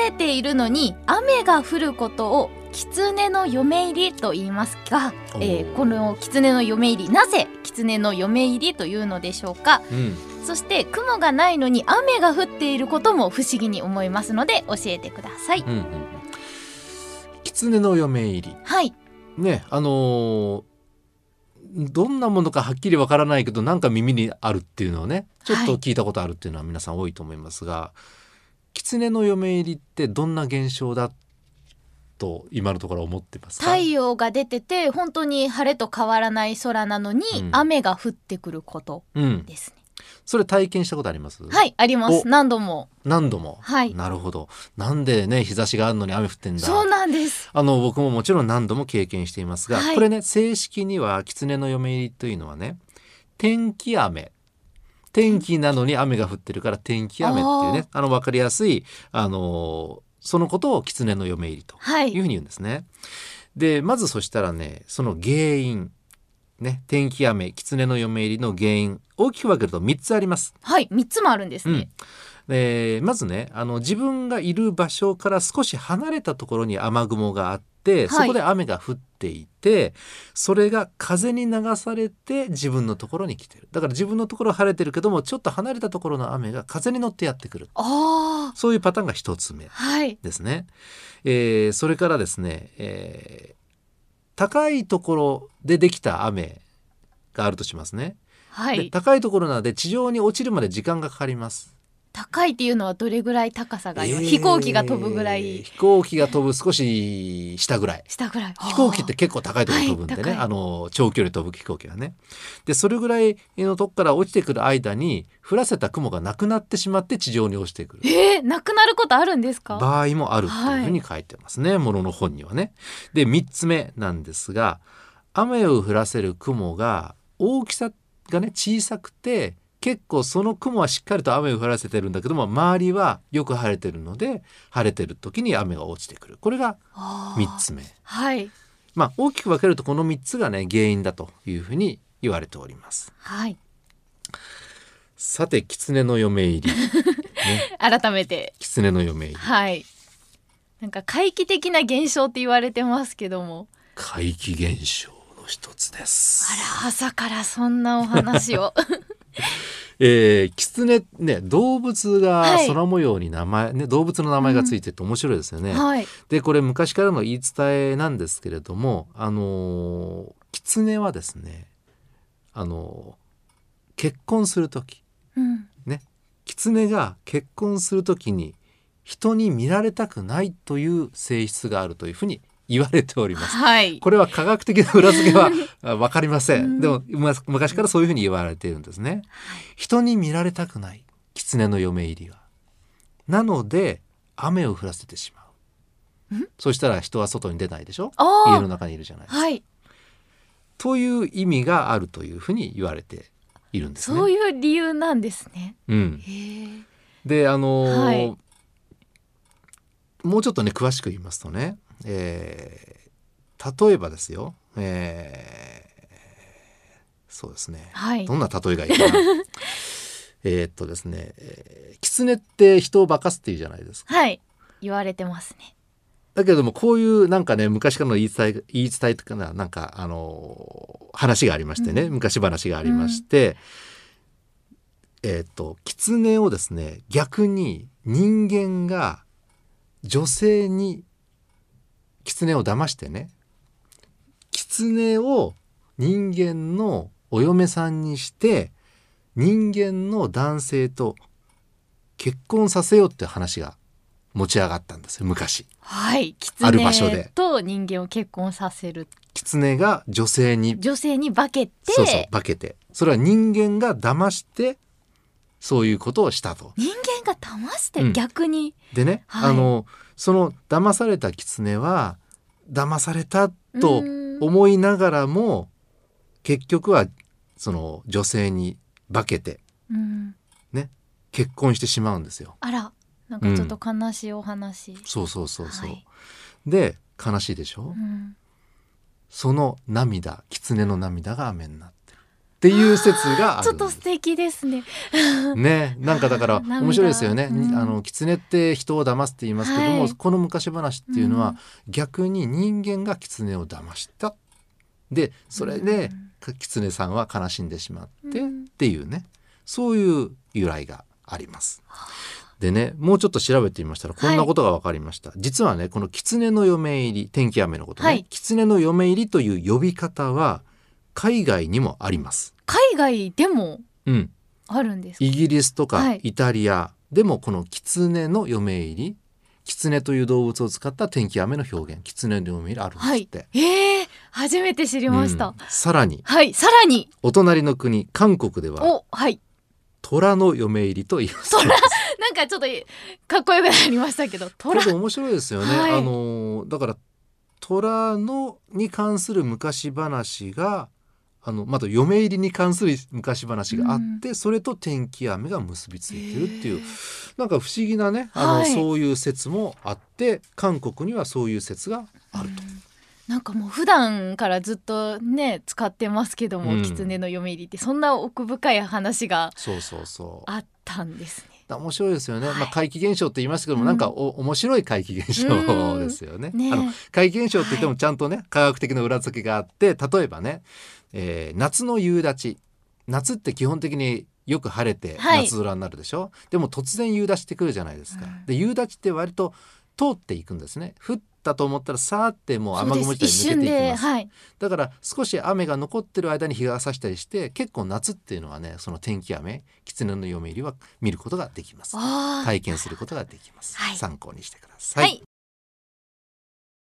えているのに雨が降ることを狐の嫁入りと言いますが、この狐の嫁入り、なぜ狐の嫁入りというのでしょうか。そして雲がないのに雨が降っていることも不思議に思いますので教えてください。 狐の嫁入り、 はいね、どんなものかはっきりわからないけどなんか耳にあるっていうのをね、ちょっと聞いたことあるっていうのは皆さん多いと思いますが、狐の嫁入りってどんな現象だと今のところ思ってますか？ 太陽が出てて本当に晴れと変わらない空なのに、雨が降ってくることですね。 それ体験したことあります？ はい、あります。何度も。はい、 なるほど。なんでね、日差しがあるのに雨降ってんだ。 そうなんです。 僕ももちろん何度も経験していますが、これね、正式には狐の嫁入りというのはね、天気雨、天気なのに雨が降ってるから天気雨っていうね、分かりやすいそのことを狐の嫁入りというふうに言うんですね。でまずそしたらね、その原因ね、天気雨、狐の嫁入りの原因、大きく分けると3つあります。 はい、3つもあるんですね。 まずね、自分がいる場所から少し離れたところに雨雲があって、そこで雨が降っていて、それが風に流されて自分のところに来てる。だから自分のところは晴れてるけども、ちょっと離れたところの雨が風に乗ってやってくる。そういうパターンが1つ目ですね。それからですね、高いところでできた雨があるとしますね。で高いところなので地上に落ちるまで時間がかかります。 高いっていうのはどれぐらい高さがあります？飛行機が飛ぶぐらい？ 飛行機が飛ぶ少し下ぐらい。飛行機って結構高いところ飛ぶんでね、長距離飛ぶ飛行機はね。でそれぐらいのとこから落ちてくる間に降らせた雲がなくなってしまって地上に落ちてくる。 なくなることあるんですか？ 場合もあるっていうふうに書いてますね、ものの本にはね。で3つ目なんですが、雨を降らせる雲が大きさがね小さくて、結構その雲はしっかりと雨を降らせてるんだけども、周りはよく晴れてるので、晴れてる時に雨が落ちてくる。これが3つ目。大きく分けるとこの3つがね原因だというふうに言われております。さて狐の嫁入り、 改めて狐の嫁入り、 なんか怪奇的な現象って言われてますけども、 怪奇現象の一つです。 朝からそんなお話を狐ね、動物が空模様に名前、動物の名前がついてて面白いですよね。でこれ昔からの言い伝えなんですけれども、狐はですね、結婚する時、狐が結婚する時に人に見られたくないという性質があるというふうに言われております。これは科学的な裏付けは分かりません。でも昔からそういうふうに言われているんですね。人に見られたくない狐の嫁入りは。なので雨を降らせてしまう。そしたら人は外に出ないでしょ。家の中にいるじゃないですか。という意味があるというふうに言われているんですね。 そういう理由なんですね。 でもうちょっとね詳しく言いますとね、例えばですよ、そうですね、どんな例えがいいかなですね、狐って人を化かすっていうじゃないですか。 言われてますね。 だけどもこういうなんかね昔からの言い伝えとかなんか話がありましてね、昔話がありまして、狐をですね逆に人間が女性に狐を騙してね、狐を人間のお嫁さんにして人間の男性と結婚させようって話が持ち上がったんですよ昔。ある場所で狐と人間を結婚させる。 狐が女性に化けて、 化けて、それは人間が騙してそういうことをしたと。 人間が騙して、逆にでね、その騙された狐は騙されたと思いながらも結局はその女性に化けて、結婚してしまうんですよ。 なんかちょっと悲しいお話。 そう、で悲しいでしょ、その涙、狐の涙が雨になってる。 っていう説がある。 ちょっと素敵ですね。 ね、なんかだから面白いですよね。狐って人を騙すって言いますけども、この昔話っていうのは、逆に人間が狐を騙した。でそれで狐さんは悲しんでしまってっていうね、そういう由来があります。でね、もうちょっと調べてみましたらこんなことが分かりました。実はね、この狐の嫁入り、天気雨のことね、狐の嫁入りという呼び方は海外にもあります。 海外でもあるんですか？ イギリスとかイタリアでもこの狐の嫁入り、狐という動物を使った天気雨の表現、狐の嫁入りあるんですって。 初めて知りました。 さらに、お隣の国韓国では虎の嫁入りと言います。 なんかちょっとかっこよくなりましたけど、 これで面白いですよね。だから虎のに関する昔話がまた嫁入りに関する昔話があって、それと天気雨が結びついてるっていう、なんか不思議なね、そういう説もあって、韓国にはそういう説があると。 なんかもう普段からずっとね使ってますけども、狐の嫁入りってそんな奥深い話があったんですね。 面白いですよね。怪奇現象って言いますけども、なんか面白い怪奇現象ですよね。怪奇現象って言ってもちゃんとね、科学的な裏付けがあって、例えばね、夏の夕立ち、夏って基本的によく晴れて夏空になるでしょ。でも突然夕立ってくるじゃないですか。で夕立って割と通っていくんですね。降ったと思ったらさーってもう雨雲自体抜けていきます。だから少し雨が残ってる間に日が差したりして、結構夏っていうのはね、その天気雨、狐の嫁入りは見ることができます。体験することができます。参考にしてください。